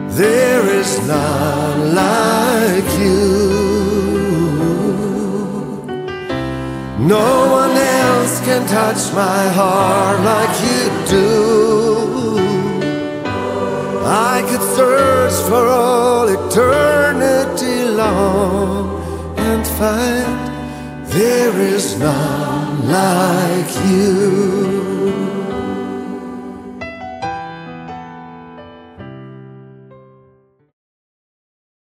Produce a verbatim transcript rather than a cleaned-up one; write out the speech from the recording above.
There is none like you. No one else can touch my heart like you do. I could search for all eternity long and find there is none like you.